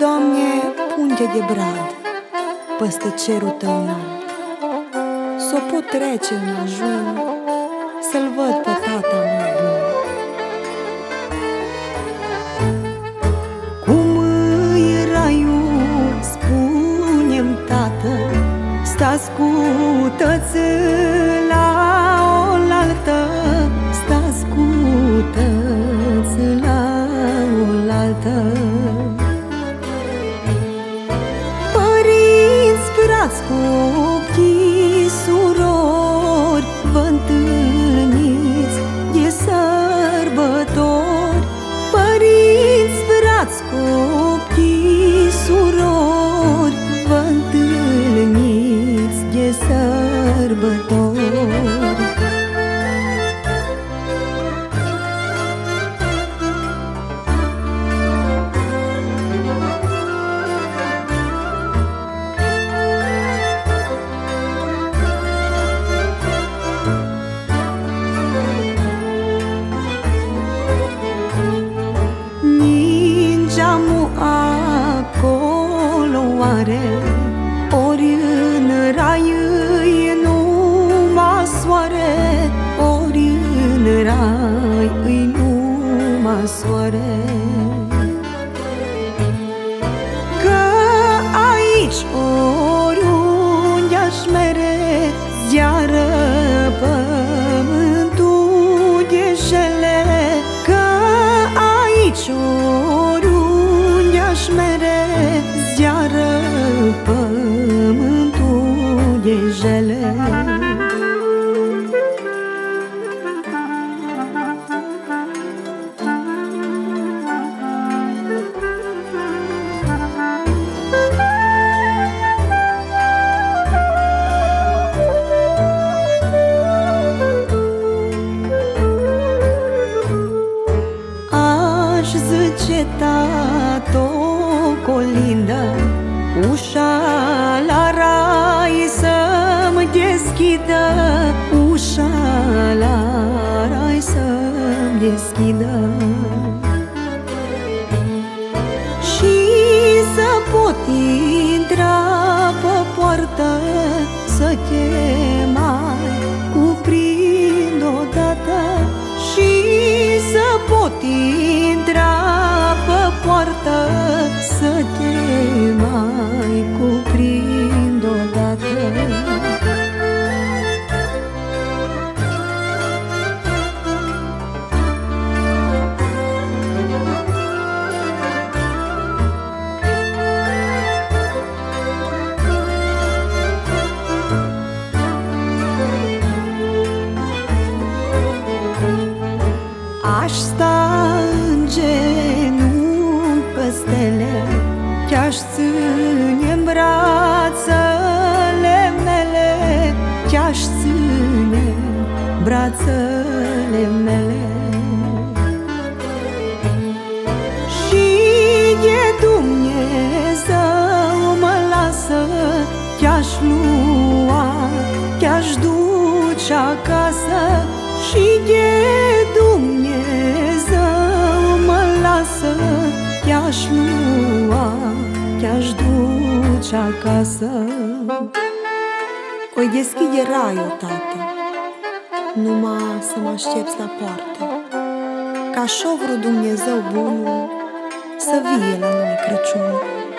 Doamne, punte de brad păste cerul Tău înalt, s-o pot trece în ajun, să-L văd pe tata meu bun. Cum îi raiul, spune-mi, tată, stați cu tăți la oaltă, stați cu tăți la oaltă. Părinți, frați, copii, surori, vă întâlniți de sărbători. Părinți, frați, copii, surori, vă întâlniți de sărbători. Ori în rai îi numai soare, ori în rai îi numai soare. Că aici oriunde aș mere, ziară pământul de jele. Că aici oriunde aș mere, ziară pământul de jele. Aș zice, tată, colindă, ușa la rai să-mi deschidă, ușa la rai să-mi deschidă. Și să pot intra pe poartă, să te mai cuprind odată. Și să pot intra pe poartă, să te mai cuprind odată. Aș sta în genunchi pe stele, te-aș ține-n brațele mele, te-aș ține-n brațele mele. Și de Dumnezeu mă lasă, te-aș lua, te-aș duce acasă. Și de Dumnezeu mă lasă, te-aș lua, te-aș duce acasă. Oi deschide raiul, tată, numai să mă aștepți la poartă, ca și-o vrut Dumnezeu bunul să vie la noi Crăciunul.